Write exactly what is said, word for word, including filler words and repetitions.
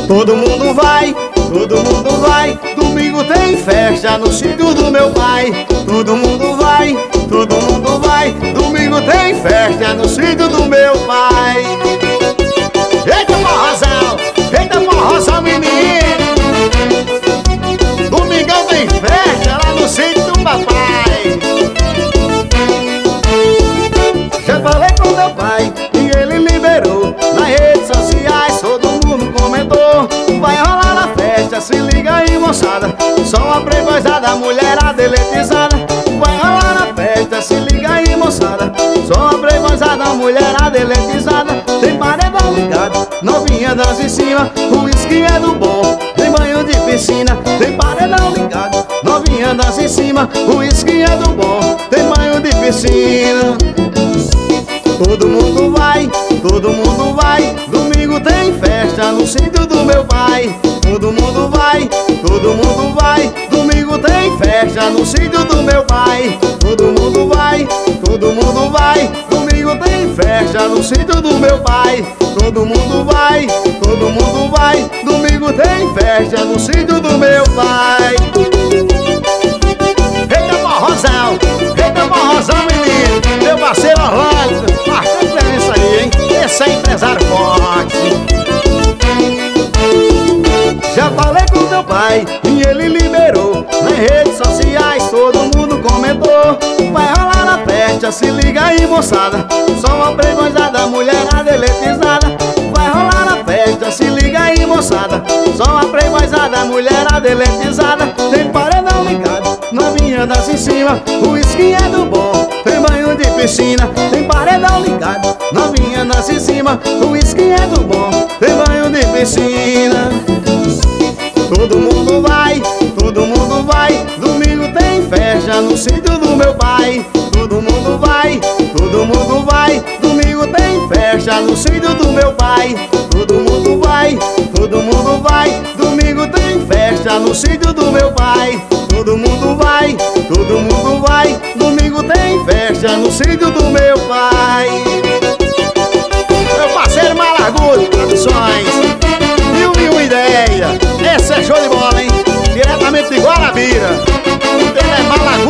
Todo mundo vai, todo mundo vai. Domingo tem festa no sítio do meu pai. Todo mundo vai, todo mundo vai. Domingo tem festa no sítio do meu pai. Eita forrozão, eita forrozão menino. Domingão tem festa lá no sítio do papai. Já falei com meu pai e ele liberou. Nas redes sociais todo mundo comentou. Vai rolar na festa, se liga aí moçada. Só uma playboyzada, mulherada eletrizada. Vai rolar na festa, se liga aí moçada. Só uma playboyzada, mulherada eletrizada. Tem paredão ligado, novinha dança em cima. O uísque é do bom, tem banho de piscina. Tem paredão ligado, novinha dança em cima. O uísque é do bom, tem banho de piscina. Todo mundo vai, todo mundo vai. Domingo tem festa no sítio do meu pai. Todo mundo vai, todo mundo vai. Domingo tem festa no sítio do meu pai. Todo mundo vai, todo mundo vai. Domingo tem festa no sítio do meu pai. Todo mundo vai, todo mundo vai. Domingo tem festa no sítio do meu pai. Eita forrozão, eita forrozão menino. Meu parceiro Orlando, bastante diferença aí, hein? Esse é empresário forte. Já falei com meu pai e ele liberou. Nas redes sociais todo mundo comentou. Vai rolar na festa, se liga aí moçada. Só uma playboyzada, mulherada eletrizada. Vai rolar na festa, se liga aí moçada. Só uma playboyzada, mulherada eletrizada. Tem paredão ligado, novinha dança em cima. O uísque é do bom, tem banho de piscina. Tem paredão ligado, novinha dança em cima. O uísque é do bom, tem banho de piscina. Todo mundo vai, todo mundo vai. Domingo tem festa no sítio do meu pai. Todo mundo vai, todo mundo vai. Domingo tem festa no sítio do meu pai. Todo mundo vai, todo mundo vai. Domingo tem festa no sítio do meu pai. Todo mundo vai, todo mundo vai. Domingo tem festa no sítio do meu pai. Meu parceiro Malagudo Produções, mil e uma ideia. Esse é show de bola, hein? Diretamente de Guarabira. Ele é Malagudo.